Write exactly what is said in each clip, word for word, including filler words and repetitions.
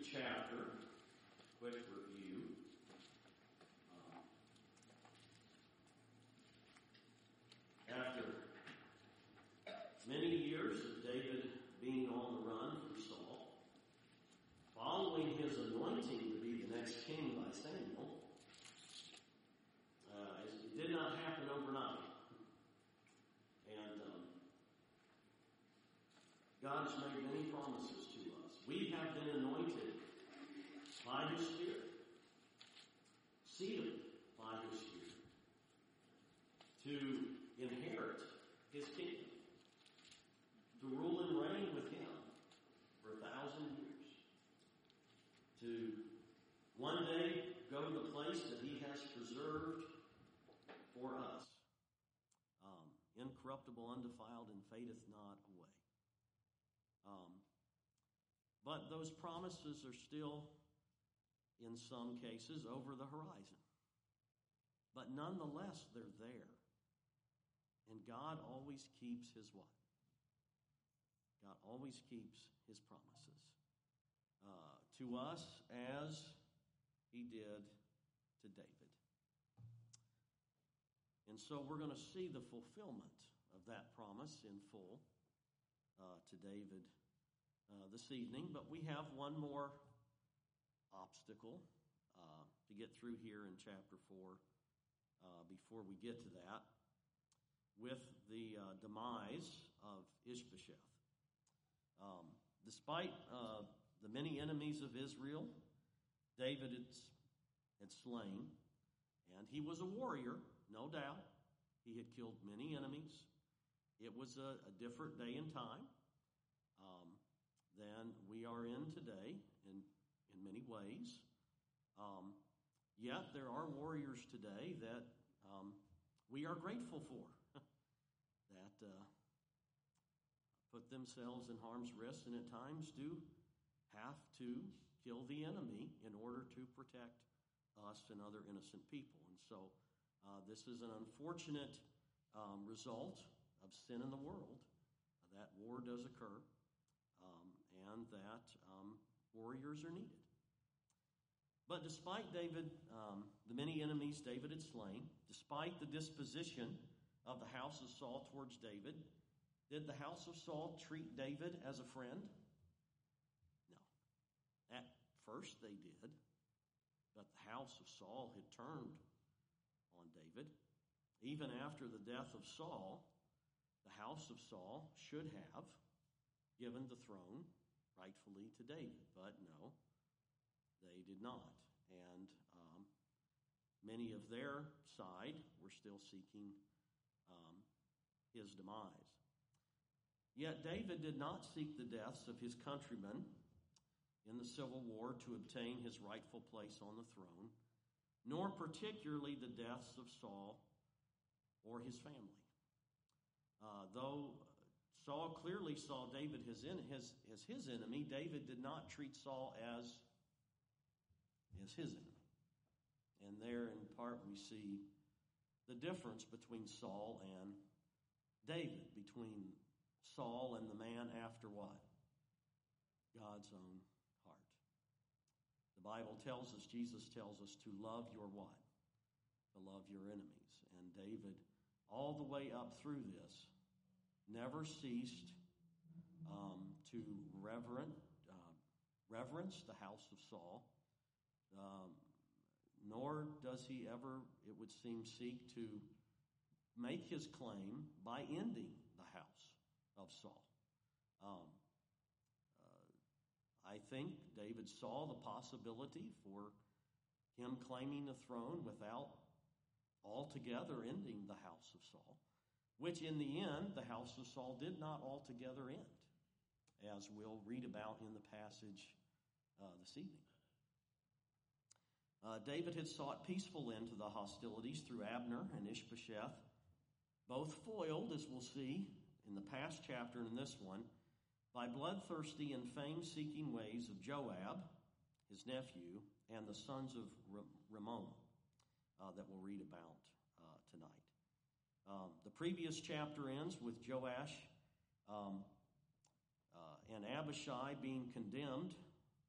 chapter, quick review. Um, after many years of David being on the run from Saul, following his anointing to be the next king by Samuel, uh, it did not happen overnight. And um, God has made many promises to us. We have been anointed by His Spirit, sealed by His Spirit, to inherit His kingdom, to rule and reign with Him for a thousand years, to one day go to the place that He has preserved for us, um, incorruptible, undefiled, and fadeth not away. Um, but those promises are still, in some cases, over the horizon. But nonetheless, they're there. And God always keeps His what? God always keeps His promises uh, to us as He did to David. And so we're going to see the fulfillment of that promise in full uh, to David uh, this evening. But we have one more obstacle uh, to get through here in chapter four uh, before we get to that, with the uh, demise of Ishbosheth. Um, despite uh, the many enemies of Israel, David had, had slain, and he was a warrior, no doubt. He had killed many enemies. It was a, a different day and time um, than we are in today in, in many ways. Um, yet there are warriors today that um, we are grateful for, that uh, put themselves in harm's risk and at times do have to kill the enemy in order to protect us and other innocent people. And so uh, this is an unfortunate um, result of sin in the world. Uh, that war does occur, um, and that um, warriors are needed. But despite David, um, the many enemies David had slain, despite the disposition of the house of Saul towards David, did the house of Saul treat David as a friend? No. At first they did, but the house of Saul had turned on David. Even after the death of Saul, the house of Saul should have given the throne rightfully to David, but no, they did not. And um, many of their side were still seeking um, his demise. Yet David did not seek the deaths of his countrymen in the civil war to obtain his rightful place on the throne, nor particularly the deaths of Saul or his family. Uh, though Saul clearly saw David as his, his, as his enemy, David did not treat Saul as, as his enemy. And there, in part, we see the difference between Saul and David, between Saul and the man after what? God's own heart. The Bible tells us, Jesus tells us to love your what? To love your enemies. And David, all the way up through this, never ceased um, to reverent, uh, reverence the house of Saul, um, nor does he ever, it would seem, seek to make his claim by ending the house of Saul. Um, uh, I think David saw the possibility for him claiming the throne without altogether ending the house of Saul, which in the end, the house of Saul did not altogether end, as we'll read about in the passage uh, this evening. Uh, David had sought peaceful end to the hostilities through Abner and Ishbosheth, both foiled, as we'll see in the past chapter and in this one, by bloodthirsty and fame-seeking ways of Joab, his nephew, and the sons of Rimmon uh, that we'll read about uh, tonight. Um, the previous chapter ends with Joash um, uh, and Abishai being condemned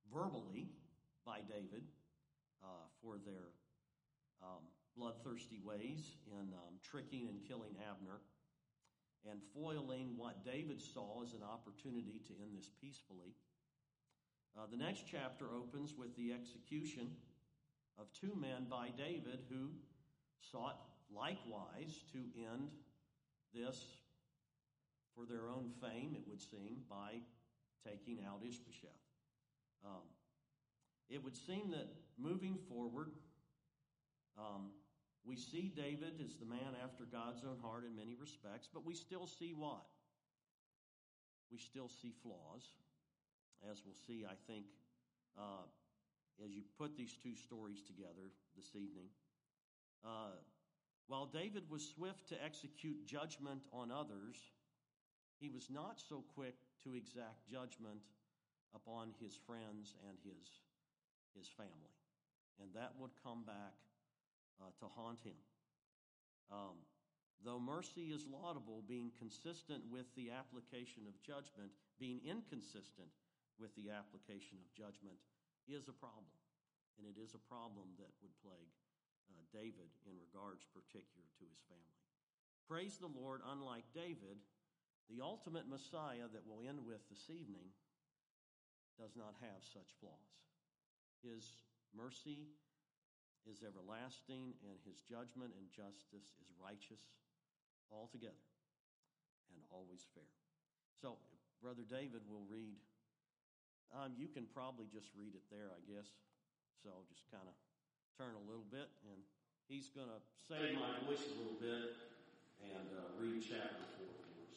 verbally by David uh, for their um, bloodthirsty ways in um, tricking and killing Abner and foiling what David saw as an opportunity to end this peacefully. Uh, the next chapter opens with the execution of two men by David who sought likewise to end this for their own fame, it would seem, by taking out Ishbosheth. Um, it would seem that moving forward, um, we see David as the man after God's own heart in many respects, but we still see what? We still see flaws, as we'll see, I think, uh, as you put these two stories together this evening. Uh, while David was swift to execute judgment on others, he was not so quick to exact judgment upon his friends and his, his family. And that would come back uh, to haunt him. Um, though mercy is laudable, being consistent with the application of judgment, being inconsistent with the application of judgment is a problem. And it is a problem that would plague uh, David in regards particular to his family. Praise the Lord, unlike David, the ultimate Messiah that we'll end with this evening does not have such flaws. His mercy is everlasting, and his judgment and justice is righteous altogether and always fair. So, Brother David will read. Um, you can probably just read it there, I guess. So just kind of turn a little bit, and he's going to save my voice a little bit and uh, read chapter four for us.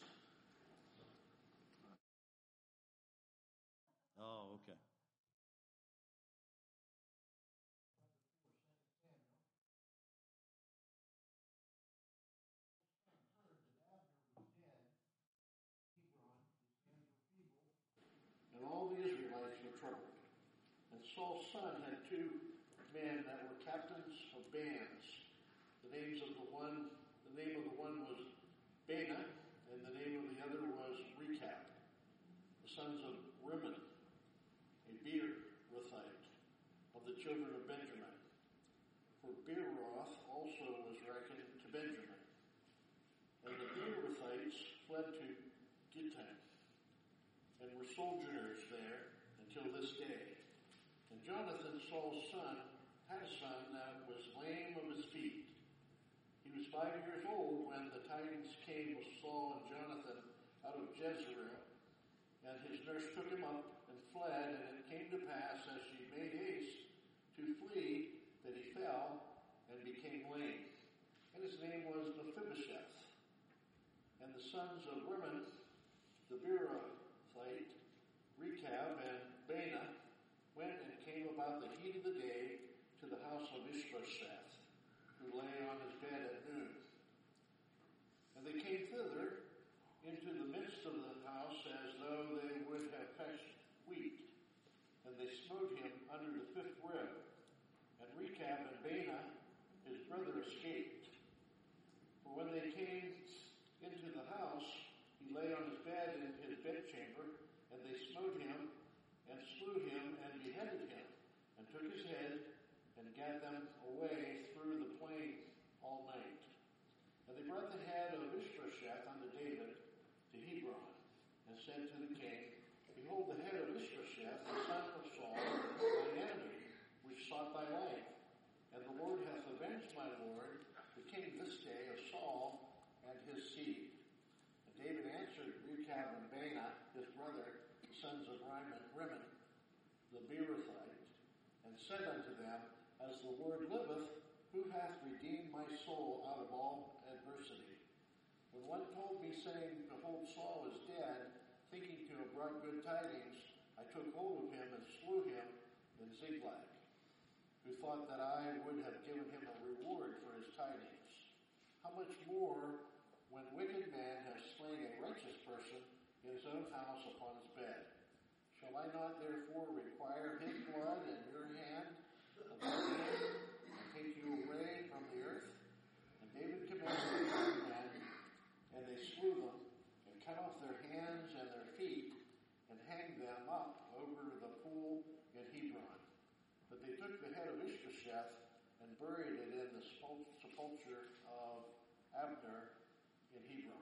Oh, okay. And all the Israelites were troubled. And Saul's son had two men that were captains of bands. The names of the one, the name of the one was Baanah, and the name of the other was Rechab, the sons of Rimmon, a Beerothite, of the children of Benjamin. For Beeroth also was reckoned to Benjamin. And the Beerothites fled to Gittim, and were sojourners there until this day. And Jonathan, Saul's son, had a son that was lame of his feet. He was five years old when the tidings came of Saul and Jonathan out of Jezreel, and his nurse took him up and fled, and it came to pass as she made haste to flee that he fell and became lame. And his name was Mephibosheth. And the sons of Rimmon, the Beerothite, Rechab, and Baanah went and came about the heat of the day to the house of Ishbosheth, who lay on his bed at noon. And they came thither into the midst of the house as though they would have fetched wheat. And they smote him under the fifth rib. And Rechab and Baanah, his brother, escaped. For when they came into the house, he lay on his bed in his bedchamber, and they smote him, and slew him, and beheaded him, and took his head, and gat them away through the plain all night. And they brought the head of Ishbosheth unto David to Hebron, and said to the king, Behold, the head of Ishbosheth, the son of Saul, thine enemy, which sought thy life. And the Lord hath avenged my lord, the king, this day of Saul and his seed. And David answered Rechab and Baanah, his brother, the sons of Rimmon, the Beerothite, and said unto them, As the Lord liveth, who hath redeemed my soul out of all adversity? When one told me, saying, Behold, Saul is dead, thinking to have brought good tidings, I took hold of him and slew him in Ziklag, who thought that I would have given him a reward for his tidings. How much more when wicked man has slain a righteous person in his own house upon his bed? Shall I not therefore require his blood in your hand above him, and take you away from the earth? And David commanded the men, and they slew them, and cut off their hands and their feet, and hanged them up over the pool in took the head of Ishbosheth and buried it in the sepulchre of Abner in Hebron.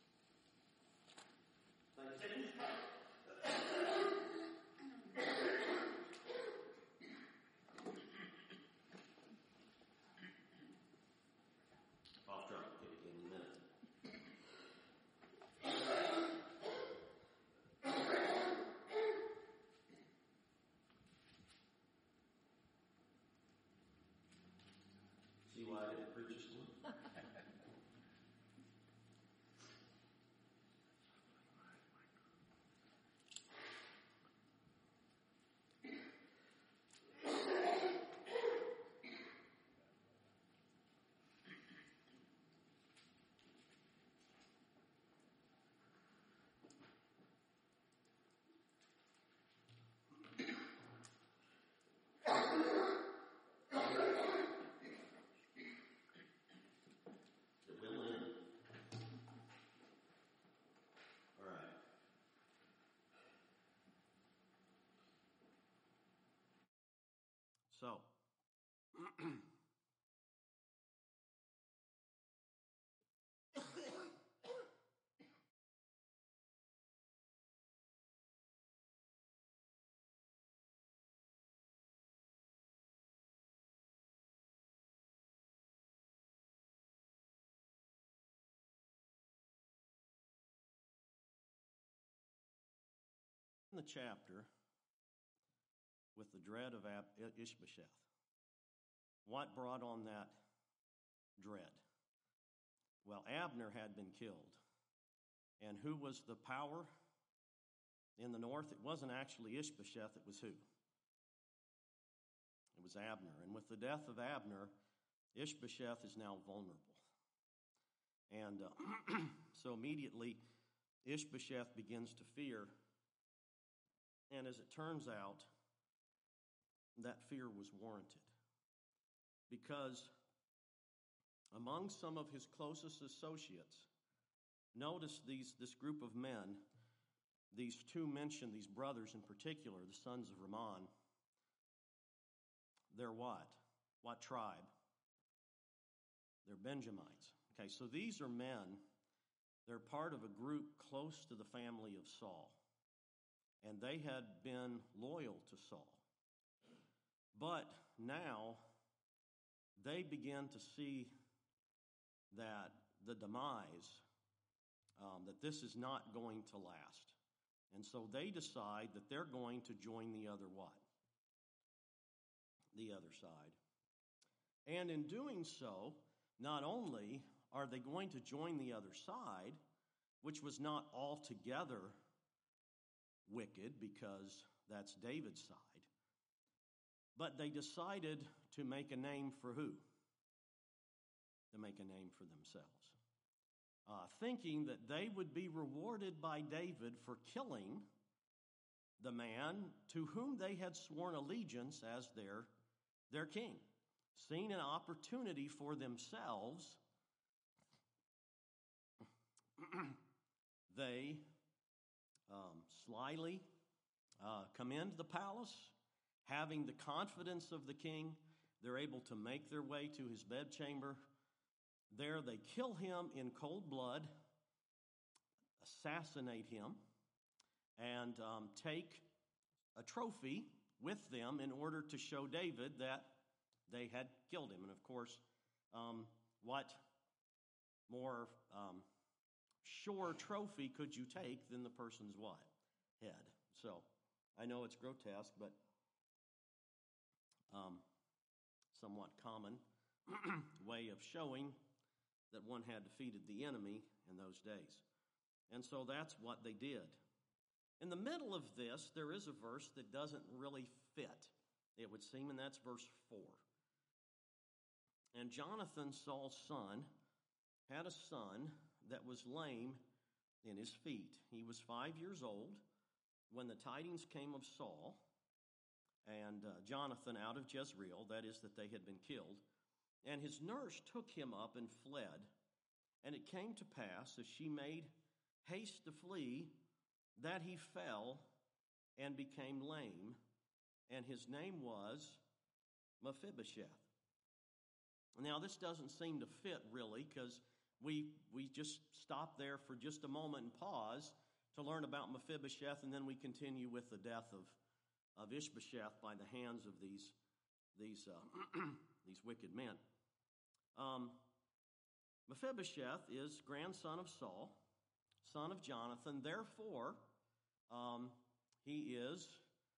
I'll try to pick it in a minute. See why I didn't preach this one? It will end. All right. So, in the chapter with the dread of Ab- Ishbosheth, what brought on that dread? Well, Abner had been killed. And who was the power in the north? It wasn't actually Ishbosheth, it was who? It was Abner. And with the death of Abner, Ishbosheth is now vulnerable. And uh, so immediately, Ishbosheth begins to fear. And as it turns out, that fear was warranted. Because among some of his closest associates, notice these this group of men, these two mentioned, these brothers in particular, the sons of Ramon, they're what? What tribe? They're Benjamites. Okay, so these are men, they're part of a group close to the family of Saul. And they had been loyal to Saul. But now they begin to see that the demise, um, that this is not going to last. And so they decide that they're going to join the other what? The other side. And in doing so, not only are they going to join the other side, which was not altogether wicked because that's David's side, but they decided to make a name for who? To make a name for themselves. Uh, thinking that they would be rewarded by David for killing the man to whom they had sworn allegiance as their, their king. Seeing an opportunity for themselves, they um, slyly uh, come into the palace, having the confidence of the king. They're able to make their way to his bedchamber. There they kill him in cold blood, assassinate him, and um, take a trophy with them in order to show David that they had killed him. And of course, um, what more um, sure trophy could you take than the person's what? Head. So, I know it's grotesque, but um, somewhat common way of showing that one had defeated the enemy in those days. And so that's what they did. In the middle of this, there is a verse that doesn't really fit, it would seem, and that's verse four. And Jonathan, Saul's son, had a son that was lame in his feet. He was five years old when the tidings came of Saul and uh, Jonathan out of Jezreel, that is, that they had been killed. And his nurse took him up and fled. And it came to pass, as she made haste to flee, that he fell and became lame. And his name was Mephibosheth. Now, this doesn't seem to fit really, because we we just stop there for just a moment and pause to learn about Mephibosheth, and then we continue with the death of, of Ishbosheth by the hands of these these uh, these wicked men. Um, Mephibosheth is grandson of Saul, son of Jonathan. Therefore, um, he is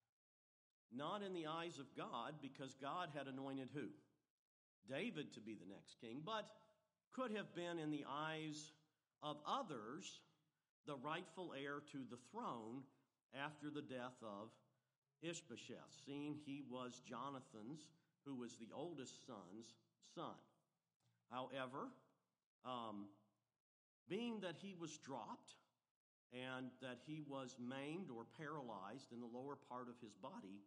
not in the eyes of God, because God had anointed who? David to be the next king, but could have been in the eyes of others the rightful heir to the throne after the death of Ishbosheth, seeing he was Jonathan's, who was the oldest son's son. However, um, being that he was dropped and that he was maimed or paralyzed in the lower part of his body,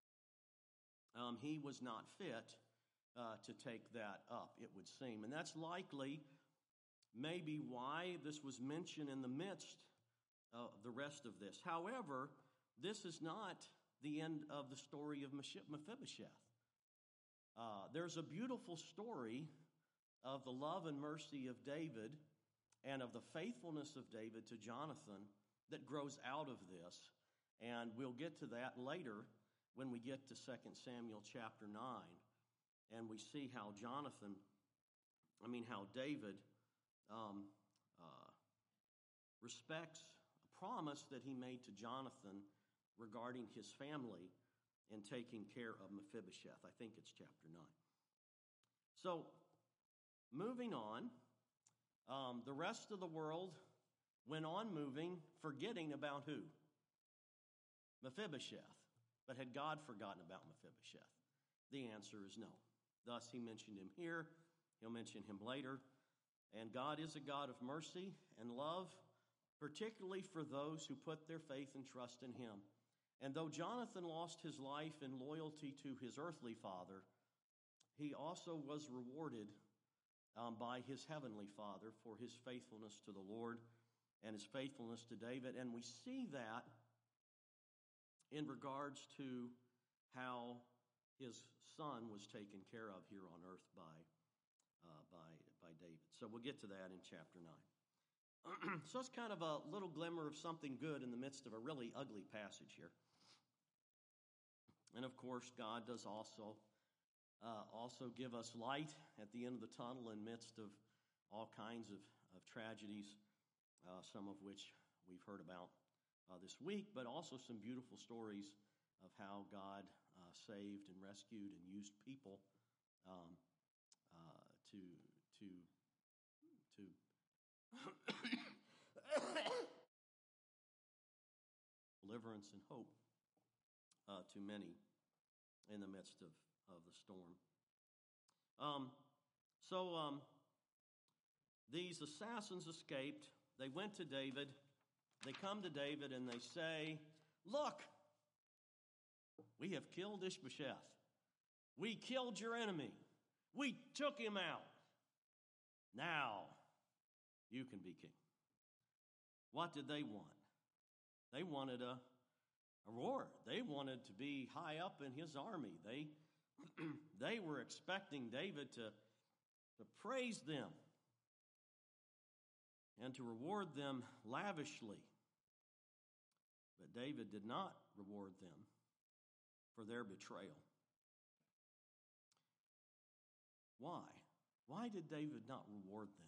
um, he was not fit uh, to take that up, it would seem. And that's likely maybe why this was mentioned in the midst of the rest of this. However, this is not the end of the story of Mephibosheth. Uh, there's a beautiful story of the love and mercy of David and of the faithfulness of David to Jonathan that grows out of this. And we'll get to that later when we get to Second Samuel chapter nine. And we see how Jonathan, I mean how David um, uh, respects a promise that he made to Jonathan regarding his family and taking care of Mephibosheth. I think it's chapter nine. So, moving on, um, the rest of the world went on moving, forgetting about who? Mephibosheth. But had God forgotten about Mephibosheth? The answer is no. Thus, he mentioned him here. He'll mention him later. And God is a God of mercy and love, particularly for those who put their faith and trust in him. And though Jonathan lost his life in loyalty to his earthly father, he also was rewarded um, by his heavenly Father for his faithfulness to the Lord and his faithfulness to David. And we see that in regards to how his son was taken care of here on earth by, uh, by, by David. So we'll get to that in chapter nine. So it's kind of a little glimmer of something good in the midst of a really ugly passage here. And of course, God does also uh, also give us light at the end of the tunnel in midst of all kinds of, of tragedies, uh, some of which we've heard about uh, this week, but also some beautiful stories of how God uh, saved and rescued and used people um, uh, to to to deliverance and hope uh, to many in the midst of, of the storm. Um, so um, these assassins escaped. They went to David. They come to David and they say, "Look, we have killed Ishbosheth. We killed your enemy. We took him out. Now you can be king." What did they want? They wanted a, a reward. They wanted to be high up in his army. They, they were expecting David to, to praise them and to reward them lavishly. But David did not reward them for their betrayal. Why? Why did David not reward them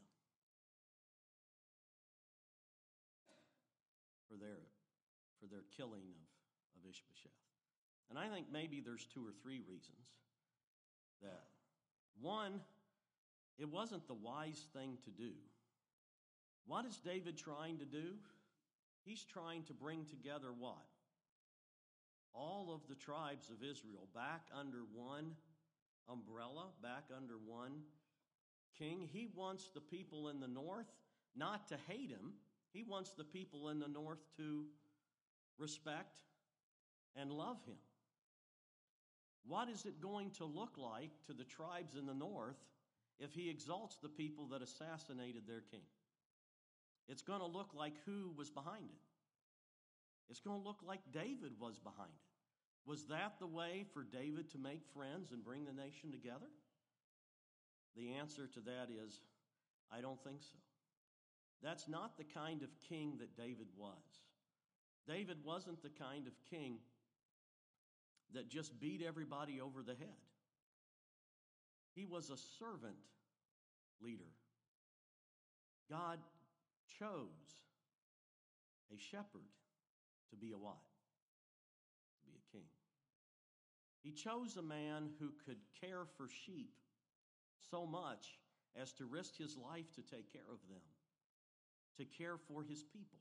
for their for their killing of, of Ishbosheth? And I think maybe there's two or three reasons. That one, it wasn't the wise thing to do. What is David trying to do? He's trying to bring together what? All of the tribes of Israel back under one umbrella, back under one king. He wants the people in the north not to hate him. He wants the people in the north to respect and love him. What is it going to look like to the tribes in the north if he exalts the people that assassinated their king? It's going to look like who was behind it. It's going to look like David was behind it. Was that the way for David to make friends and bring the nation together? The answer to that is, I don't think so. That's not the kind of king that David was. David wasn't the kind of king that just beat everybody over the head. He was a servant leader. God chose a shepherd to be a what? To be a king. He chose a man who could care for sheep so much as to risk his life to take care of them, to care for his people.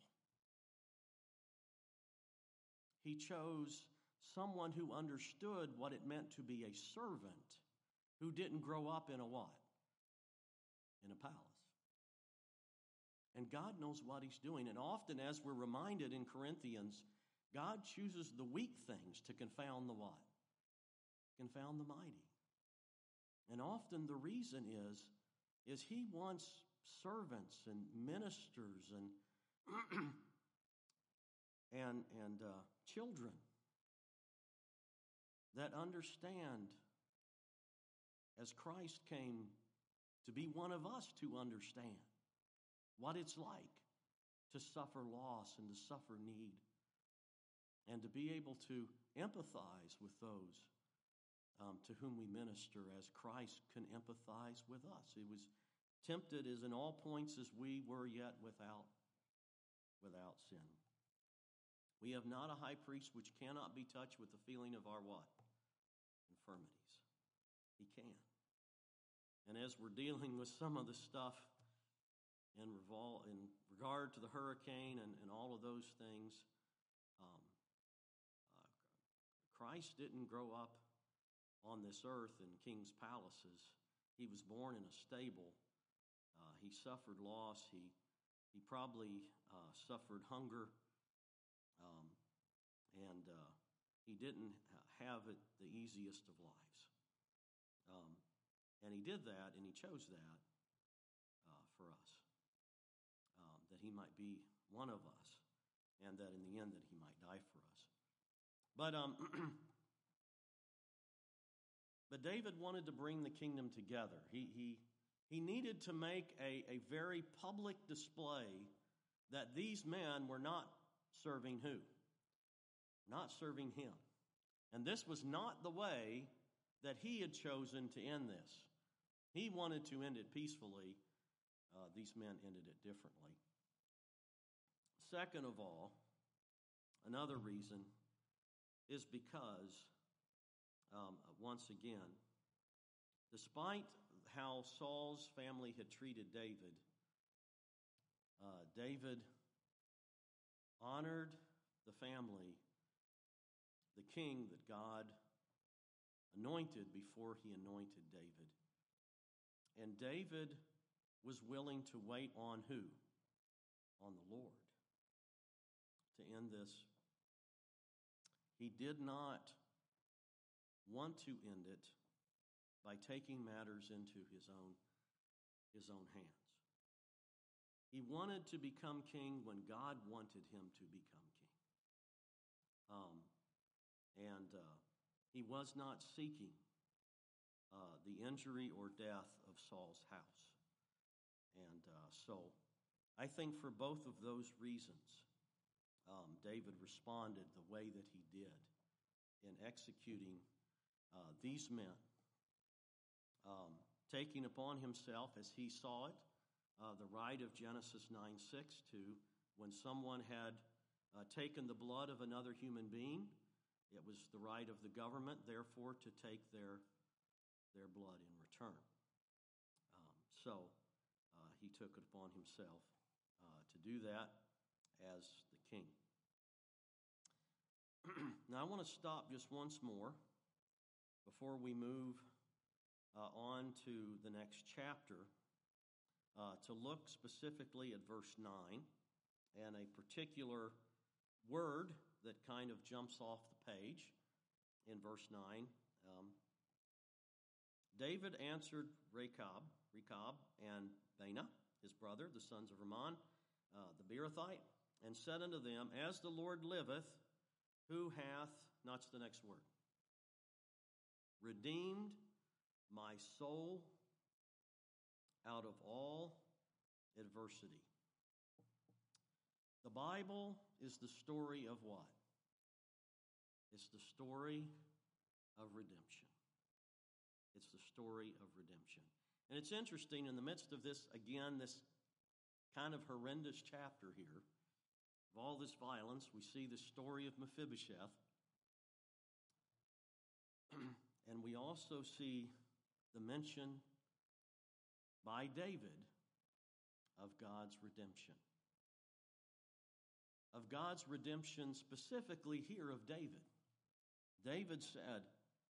He chose someone who understood what it meant to be a servant, who didn't grow up in a what? In a palace. And God knows what he's doing. And often, as we're reminded in Corinthians, God chooses the weak things to confound the what? Confound the mighty. And often the reason is, is he wants servants and ministers and and and uh, children that understand, as Christ came to be one of us, to understand what it's like to suffer loss and to suffer need, and to be able to empathize with those um, to whom we minister as Christ can empathize with us. He was tempted as in all points as we were, yet without, without sin. We have not a high priest which cannot be touched with the feeling of our what? Infirmities. He can. And as we're dealing with some of the stuff in, revol- in regard to the hurricane and, and all of those things, um, uh, Christ didn't grow up on this earth in king's palaces. He was born in a stable. Uh, he suffered loss. He, he probably uh, suffered hunger. Um, and uh, he didn't have it the easiest of lives. Um, and he did that, and he chose that uh, for us, um, that he might be one of us, and that in the end that he might die for us. But um, but David wanted to bring the kingdom together. He he he needed to make a, a very public display that these men were not serving who? Not serving him. And this was not the way that he had chosen to end this. He wanted to end it peacefully. Uh, these men ended it differently. Second of all, another reason is because, um, once again, despite how Saul's family had treated David, uh, David honored the family, the king that God anointed before he anointed David. And David was willing to wait on who? On the Lord to end this. He did not want to end it by taking matters into his own, his own hands. He wanted to become king when God wanted him to become king. Um, and uh, he was not seeking uh, the injury or death of Saul's house. And uh, so I think for both of those reasons, um, David responded the way that he did in executing uh, these men, um, taking upon himself, as he saw it, Uh, the right of Genesis nine six to, when someone had uh, taken the blood of another human being, it was the right of the government, therefore, to take their, their blood in return. Um, so uh, he took it upon himself uh, to do that as the king. Now I want to stop just once more before we move uh, on to the next chapter. Uh, to look specifically at verse nine and a particular word that kind of jumps off the page in verse nine. Um, David answered Rechab, Rechab and Baanah, his brother, the sons of Rimmon, uh, the Beerothite, and said unto them, As the Lord liveth, who hath Notch the next word. Redeemed my soul out of all adversity. The Bible is the story of what? It's the story of redemption. It's the story of redemption. And it's interesting, in the midst of this, again, this kind of horrendous chapter here, of all this violence, we see the story of Mephibosheth. And we also see the mention by David of God's redemption. Of God's redemption, specifically here of David. David said,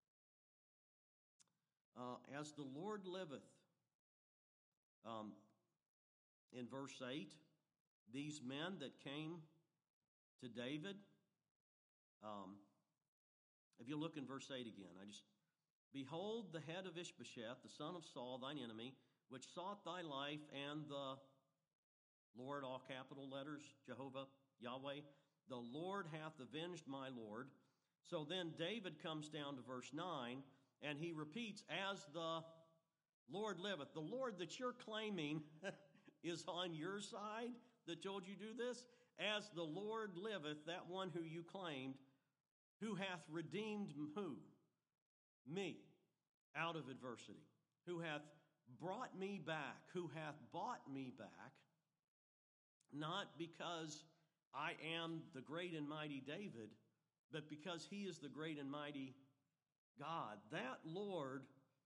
uh, as the Lord liveth, um, in verse eight, these men that came to David, um, if you look in verse eight again, I just, behold the head of Ishbosheth, the son of Saul, thine enemy, which sought thy life, and the Lord, all capital letters, Jehovah, Yahweh, the Lord hath avenged my Lord. So then David comes down to verse nine, and he repeats, as the Lord liveth. The Lord that you're claiming is on your side that told you do this. As the Lord liveth, that one who you claimed, who hath redeemed who? Me, out of adversity. Who hath brought me back, who hath bought me back, not because I am the great and mighty David, but because he is the great and mighty God. That Lord,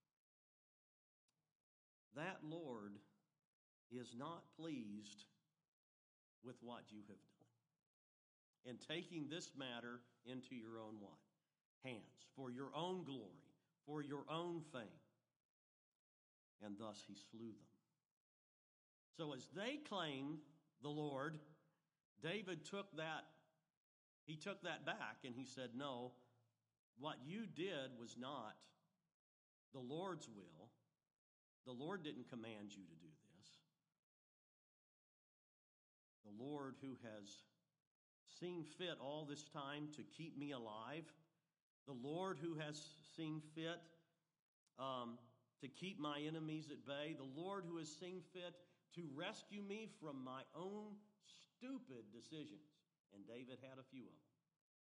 that Lord is not pleased with what you have done. And taking this matter into your own what? Hands, for your own glory, for your own fame. And thus he slew them. So as they claimed the Lord, David took that, he took that back and he said, no, what you did was not the Lord's will. The Lord didn't command you to do this. The Lord who has seen fit all this time to keep me alive, the Lord who has seen fit um, to keep my enemies at bay, the Lord who has seen fit to rescue me from my own stupid decisions. And David had a few of them.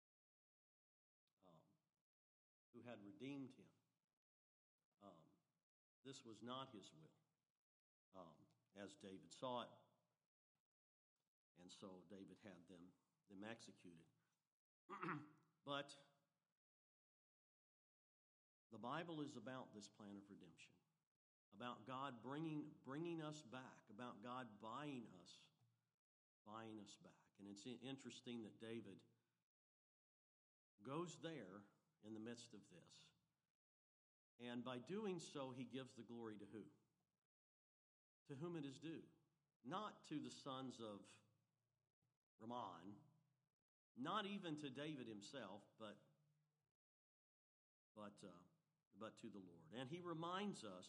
Um, who had redeemed him. Um, this was not his will, um, as David saw it. And so David had them, them executed. But the Bible is about this plan of redemption, about God bringing, bringing us back, about God buying us, buying us back. And it's interesting that David goes there in the midst of this. And by doing so, he gives the glory to who? To whom it is due. Not to the sons of Ramon, not even to David himself, but but uh, but to the Lord. And he reminds us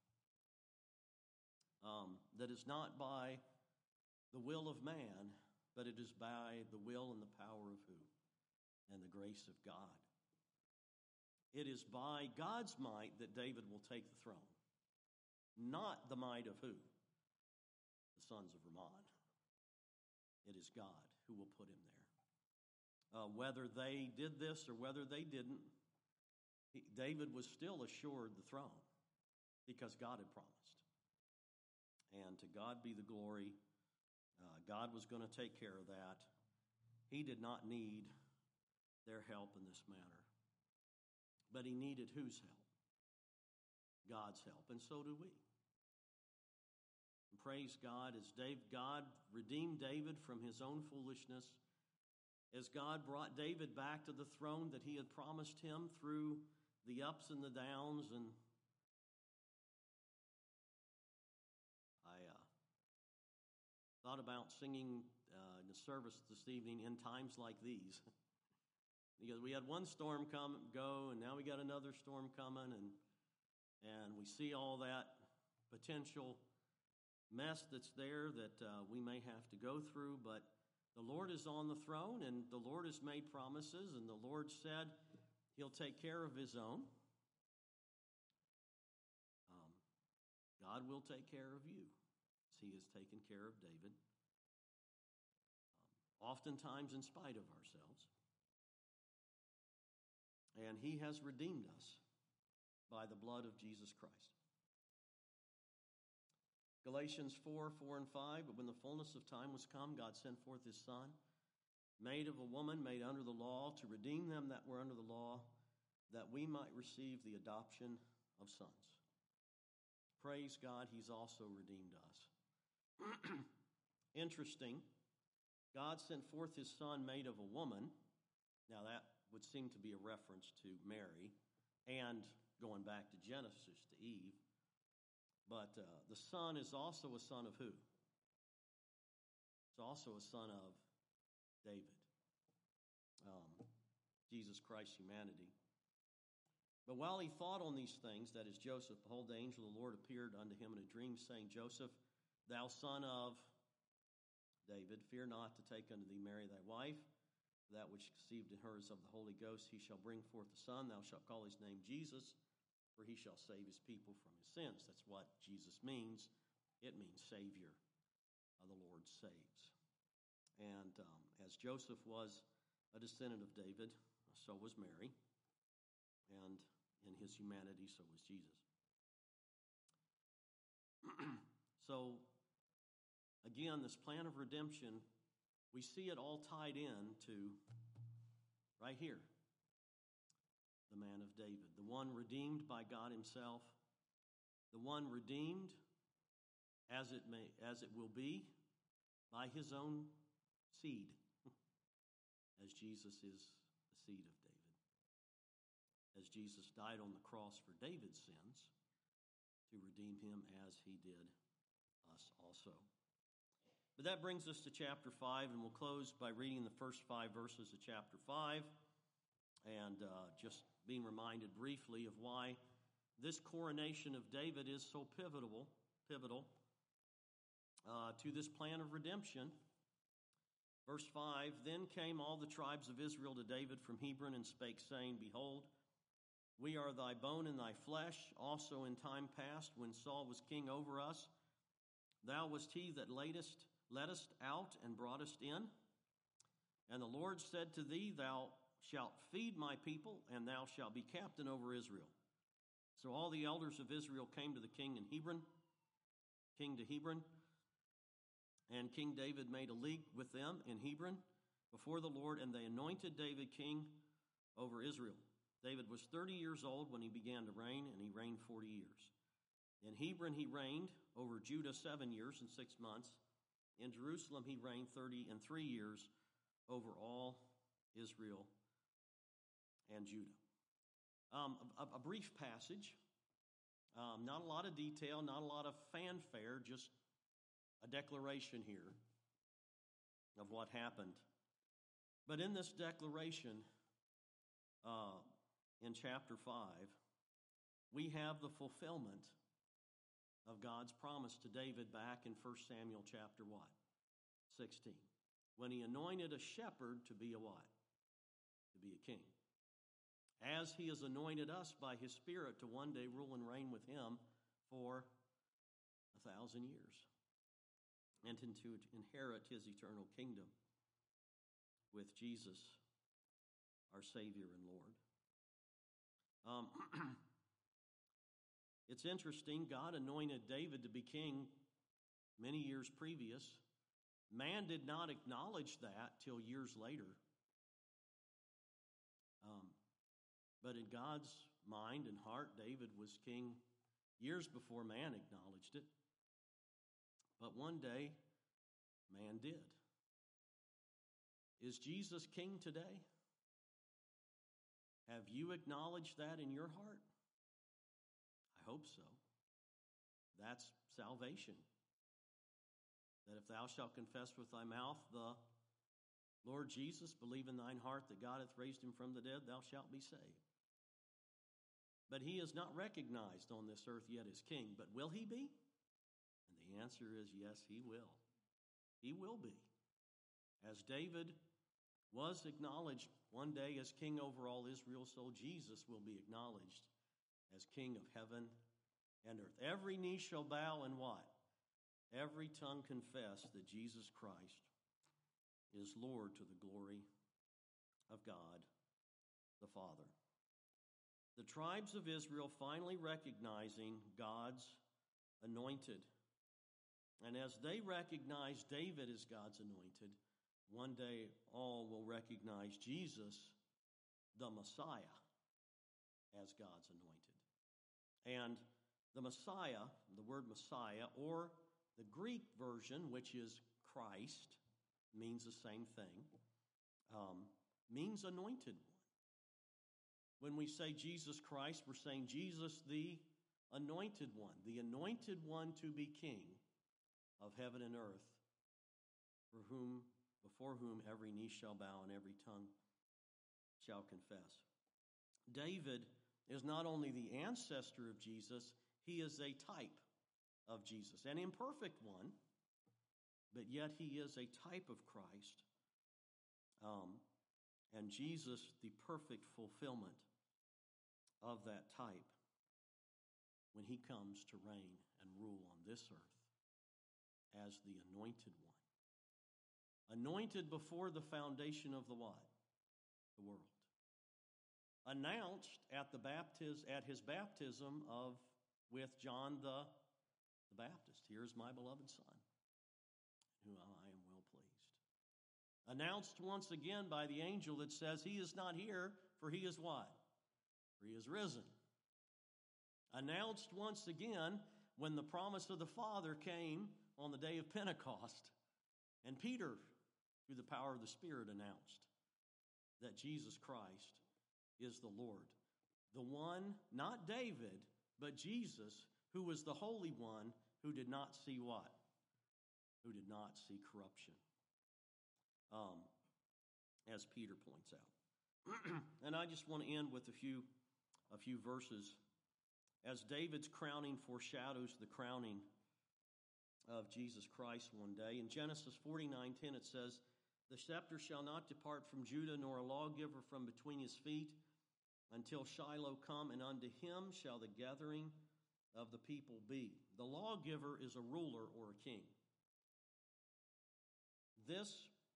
um, that it's not by the will of man, but it is by the will and the power of who? And the grace of God. It is by God's might that David will take the throne, not the might of who? The sons of Ramon. It is God who will put him there. Uh, whether they did this or whether they didn't, he, David was still assured the throne because God had promised. And to God be the glory. Uh, God was going to take care of that. He did not need their help in this matter. But he needed whose help? God's help. And so do we. And praise God, as Dave, God redeemed David from his own foolishness, as God brought David back to the throne that he had promised him through the ups and the downs. And I uh, thought about singing uh, in the service this evening, In Times Like These. Because we had one storm come go, and now we got another storm coming, and and we see all that potential mess that's there that uh, we may have to go through. But the Lord is on the throne, and the Lord has made promises, and the Lord said He'll take care of his own. Um, God will take care of you, as he has taken care of David, um, oftentimes in spite of ourselves. And he has redeemed us by the blood of Jesus Christ. Galatians four, four and five, but when the fullness of time was come, God sent forth his Son, made of a woman, made under the law, to redeem them that were under the law, that we might receive the adoption of sons. Praise God, he's also redeemed us. Interesting, God sent forth his Son made of a woman. Now that would seem to be a reference to Mary, and going back to Genesis, to Eve. But uh, the Son is also a son of who? It's also a son of David, um, Jesus Christ's humanity. But while he thought on these things, that is Joseph, behold, the angel of the Lord appeared unto him in a dream, saying, Joseph, thou son of David, fear not to take unto thee Mary thy wife, that which conceived in her is of the Holy Ghost. He shall bring forth a son, thou shalt call his name Jesus, for he shall save his people from his sins. That's what Jesus means. It means Savior. Uh, the Lord saves. And um, as Joseph was a descendant of David, so was Mary. And in his humanity, so was Jesus. So, again, this plan of redemption, we see it all tied in to right here. The man of David, the one redeemed by God himself, the one redeemed as it may, as it will be by his own seed, as Jesus is the seed of David. As Jesus died on the cross for David's sins, to redeem him as he did us also. But that brings us to chapter five, and we'll close by reading the first five verses of chapter five, and uh, just being reminded briefly of why this coronation of David is so pivotal, pivotal uh, to this plan of redemption. Verse five, then came all the tribes of Israel to David from Hebron and spake, saying, Behold, we are thy bone and thy flesh. Also in time past, when Saul was king over us, thou wast he that ladest, leddest out and broughtest in. And the Lord said to thee, Thou shalt feed my people, and thou shalt be captain over Israel. So all the elders of Israel came to the king in Hebron, king to Hebron, and King David made a league with them in Hebron before the Lord, and they anointed David king over Israel. David was thirty years old when he began to reign, and he reigned forty years. In Hebron he reigned over Judah seven years and six months. In Jerusalem he reigned thirty and three years over all Israel and Judah. Um, a, a brief passage, um, not a lot of detail, not a lot of fanfare, just a declaration here of what happened. But in this declaration, uh, in chapter five, we have the fulfillment of God's promise to David back in First Samuel chapter what? sixteen. When he anointed a shepherd to be a what? To be a king. As he has anointed us by his Spirit to one day rule and reign with him for a thousand years, and to inherit his eternal kingdom with Jesus, our Savior and Lord. Um, it's interesting, God anointed David to be king many years previous. Man did not acknowledge that till years later. Um, but in God's mind and heart, David was king years before man acknowledged it. But one day, man did. Is Jesus king today? Have you acknowledged that in your heart? I hope so. That's salvation. That if thou shalt confess with thy mouth the Lord Jesus, believe in thine heart that God hath raised him from the dead, thou shalt be saved. But he is not recognized on this earth yet as king. But will he be? And the answer is yes, he will. He will be. As David was acknowledged one day as king over all Israel, so Jesus will be acknowledged as king of heaven and earth. Every knee shall bow, and what? Every tongue confess that Jesus Christ is Lord, to the glory of God the Father. The tribes of Israel finally recognizing God's anointed. And as they recognize David as God's anointed, one day all will recognize Jesus, the Messiah, as God's anointed. And the Messiah, the word Messiah, or the Greek version, which is Christ, means the same thing, um, means anointed one. When we say Jesus Christ, we're saying Jesus the anointed one, the anointed one to be king of heaven and earth, for whom, before whom every knee shall bow and every tongue shall confess. David is not only the ancestor of Jesus, he is a type of Jesus, an imperfect one, but yet he is a type of Christ, um, and Jesus the perfect fulfillment of that type when he comes to reign and rule on this earth as the anointed one. Anointed before the foundation of the what? The world. Announced at the baptiz- at his baptism of with John the, the Baptist. Here's my beloved Son, who I am well pleased. Announced once again by the angel that says he is not here, for he is what? For he is risen. Announced once again when the promise of the Father came on the day of Pentecost, and Peter, through the power of the Spirit, announced that Jesus Christ is the Lord. The one, not David, but Jesus, who was the Holy One, who did not see what? Who did not see corruption, um, as Peter points out. And I just want to end with a few, a few verses. As David's crowning foreshadows the crowning of Jesus Christ one day. In Genesis forty-nine ten it says, "The scepter shall not depart from Judah, nor a lawgiver from between his feet, until Shiloh come, and unto him shall the gathering of the people be." The lawgiver is a ruler or a king. This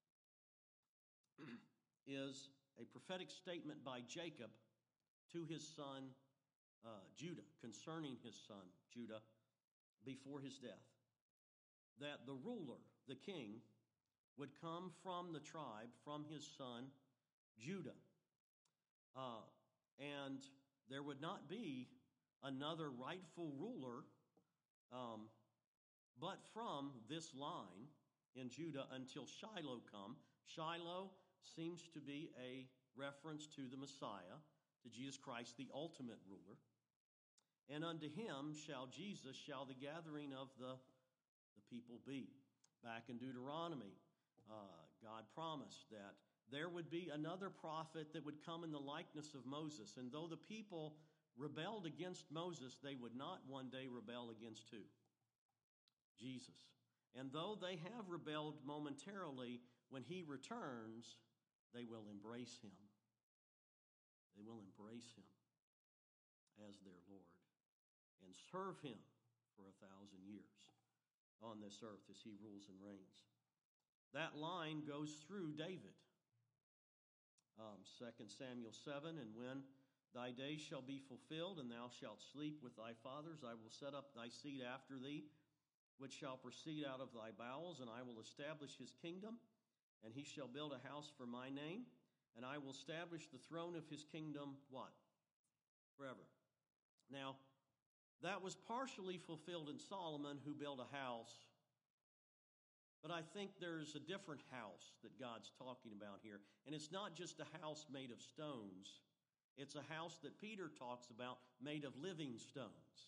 is a prophetic statement by Jacob to his son uh, Judah, concerning his son Judah before his death, that the ruler, the king, would come from the tribe, from his son Judah. Uh, and there would not be another rightful ruler um, but from this line in Judah until Shiloh come. Shiloh seems to be a reference to the Messiah, to Jesus Christ, the ultimate ruler. And unto him shall Jesus, shall the gathering of the, the people be. Back in Deuteronomy, uh, God promised that there would be another prophet that would come in the likeness of Moses. And though the people rebelled against Moses, they would not one day rebel against who? Jesus. And though they have rebelled momentarily, when he returns, they will embrace him. They will embrace him as their Lord and serve him for a thousand years on this earth as he rules and reigns. That line goes through David. Um, Second Samuel seven, "And when thy days shall be fulfilled, and thou shalt sleep with thy fathers, I will set up thy seed after thee, which shall proceed out of thy bowels, and I will establish his kingdom, and he shall build a house for my name, and I will establish the throne of his kingdom," what? Forever. Now, that was partially fulfilled in Solomon, who built a house. But I think there's a different house that God's talking about here. And it's not just a house made of stones. It's a house that Peter talks about made of living stones.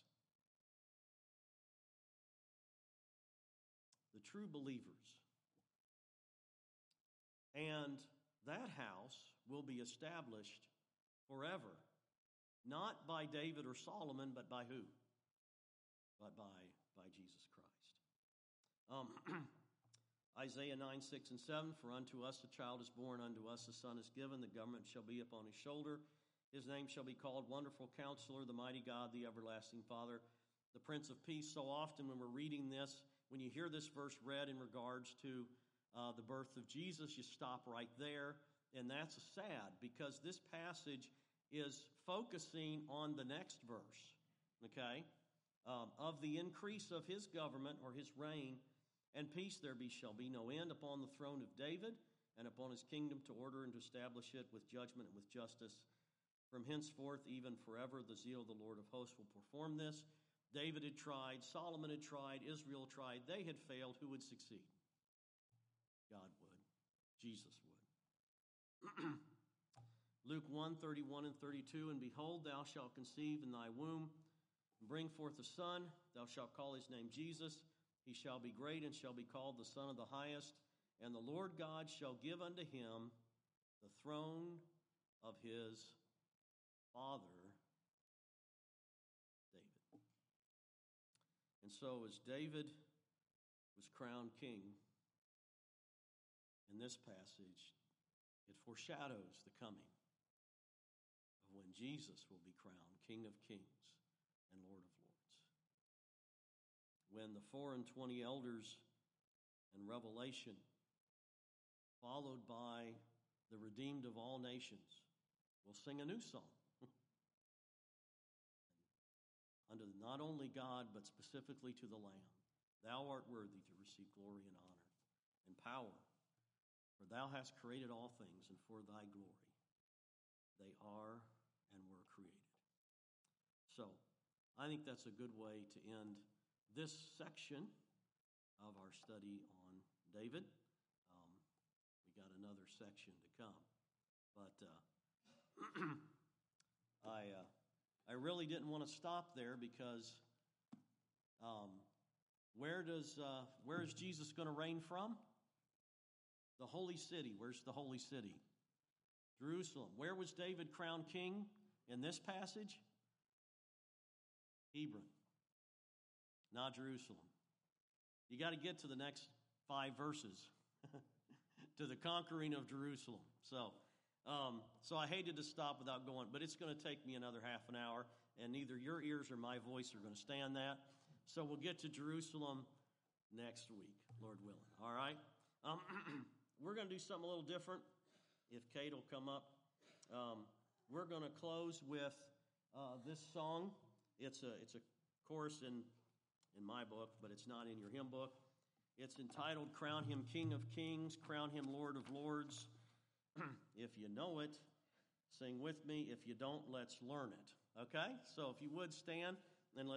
The true believers. And that house will be established forever. Not by David or Solomon, but by who? But by, by Jesus Christ. Um, Isaiah nine, six, and seven, for unto us a child is born, unto us a son is given, the government shall be upon his shoulder. His name shall be called Wonderful Counselor, the Mighty God, the Everlasting Father, the Prince of Peace. So often when we're reading this, when you hear this verse read in regards to uh, the birth of Jesus, you stop right there, and that's sad, because this passage is focusing on the next verse, okay, um, of the increase of his government or his reign, and peace there be shall be no end upon the throne of David and upon his kingdom, to order and to establish it with judgment and with justice from henceforth even forever. The zeal of the Lord of hosts will perform this. David had tried, Solomon had tried, Israel tried. They had failed. Who would succeed? God would. Jesus would. Luke one, thirty-one and thirty-two, and behold, thou shalt conceive in thy womb and bring forth a son. Thou shalt call his name Jesus. He shall be great and shall be called the Son of the Highest. And the Lord God shall give unto him the throne of his father David. And so as David was crowned king, in this passage, it foreshadows the coming of when Jesus will be crowned King of Kings and Lord of Lords. When the four and twenty elders in Revelation, followed by the redeemed of all nations, will sing a new song unto not only God, but specifically to the Lamb. Thou art worthy to receive glory and honor and power, for thou hast created all things, and for thy glory they are and were created. So, I think that's a good way to end this section of our study on David. Um, we got another section to come. But uh, I uh, I really didn't want to stop there, because um, where does uh, where is Jesus going to reign from? The holy city. Where's the holy city? Jerusalem. Where was David crowned king in this passage? Hebron, not Jerusalem. You got to get to the next five verses to the conquering of Jerusalem. So, um, so I hated to stop without going, but it's going to take me another half an hour, and neither your ears or my voice are going to stand that. So we'll get to Jerusalem next week, Lord willing. All right? Um, we're going to do something a little different. If Kate will come up, um, we're going to close with uh, this song. It's a it's a chorus in in my book, but it's not in your hymn book. It's entitled, Crown Him King of Kings, Crown Him Lord of Lords. If you know it, sing with me. If you don't, let's learn it. Okay? So if you would stand.